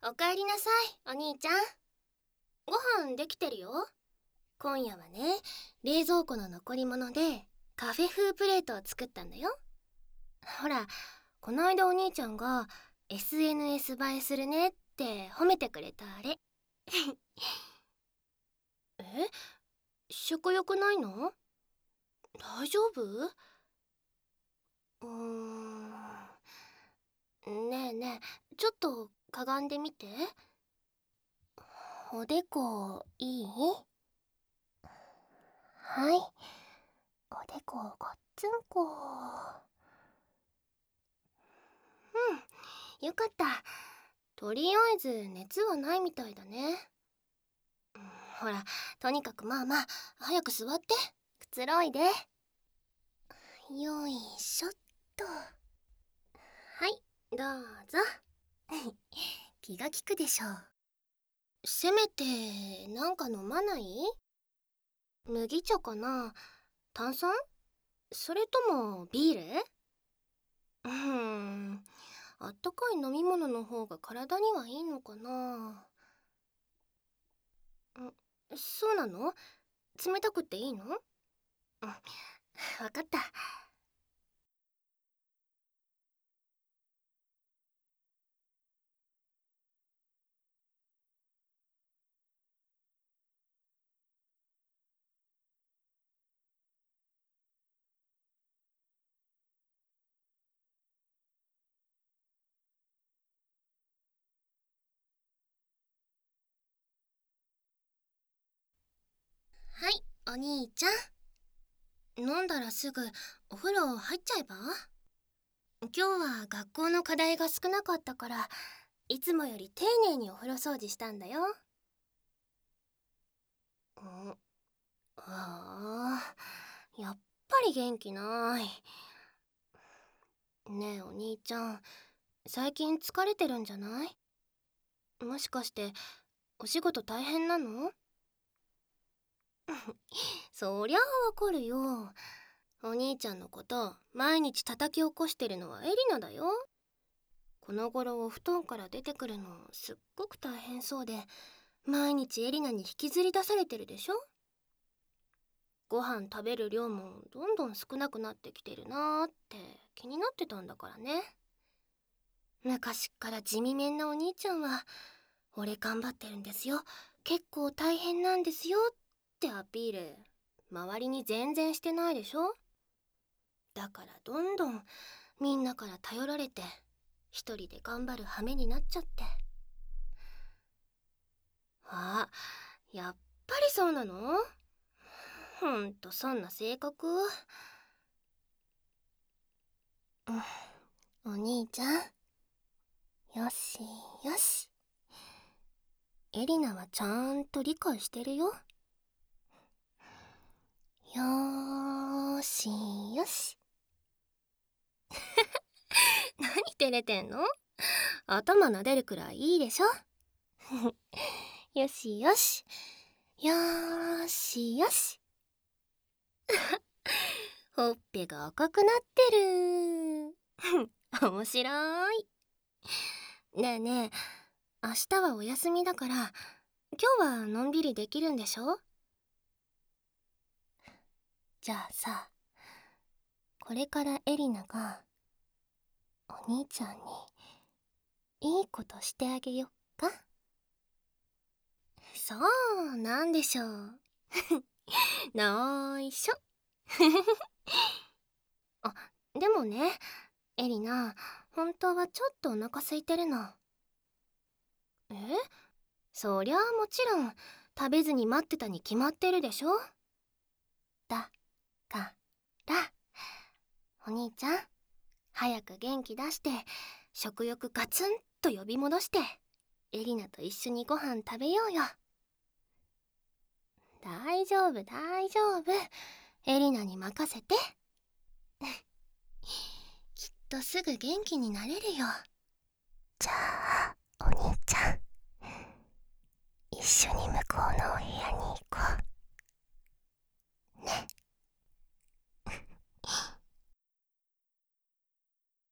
おかえりなさい、お兄ちゃん。ご飯できてるよ。今夜はね、冷蔵庫の残り物でカフェ風プレートを作ったんだよ。ほら、この間お兄ちゃんが SNS 映えするねって褒めてくれたあれ。え、食欲ないの？大丈夫？ねえねえ、ちょっとかがんでみて。おでこいい？はい、おでこガッツンコ。よかった。とりあえず熱はないみたいだね。ほら、とにかくまあまあ早く座って、くつろいで。よいしょっと。はい、どうぞ。気が利くでしょう。せめてなんか飲まない？麦茶かな？炭酸？それともビール？あったかい飲み物の方が体にはいいのかな。そうなの？冷たくっていいの？わかった。はい、お兄ちゃん。飲んだらすぐお風呂入っちゃえば？今日は学校の課題が少なかったから、いつもより丁寧にお風呂掃除したんだよ。やっぱり元気ない。ねえお兄ちゃん、最近疲れてるんじゃない？もしかしてお仕事大変なの？そりゃあわかるよ。お兄ちゃんのこと毎日叩き起こしてるのはエリナだよ。この頃お布団から出てくるのすっごく大変そうで、毎日エリナに引きずり出されてるでしょ。ご飯食べる量もどんどん少なくなってきてるなーって気になってたんだからね。昔っから地味めんなお兄ちゃんは、俺頑張ってるんですよ、結構大変なんですよってアピール、周りに全然してないでしょ。だからどんどんみんなから頼られて、一人で頑張る羽目になっちゃって。あ、やっぱりそうなの？ほんとそんな性格。お兄ちゃん、よしよし。エリナはちゃんと理解してるよ。よーしよし。何照れてんの？頭撫でるくらいいいでしょ。よしよし。よーしよし。ほっぺが赤くなってる。面白い。ねえねえ、明日はお休みだから、今日はのんびりできるんでしょ？じゃあさ、これからエリナがお兄ちゃんにいいことしてあげよっか。そう、なんでしょう。ないしょ。あ、でもね、エリナ、本当はちょっとお腹空いてるの。え？そりゃあもちろん、食べずに待ってたに決まってるでしょ。だから、お兄ちゃん、早く元気出して、食欲ガツンと呼び戻して、エリナと一緒にご飯食べようよ。大丈夫大丈夫、エリナに任せて。きっとすぐ元気になれるよ。じゃあお兄ちゃん、一緒に向こうのお部屋に行こう。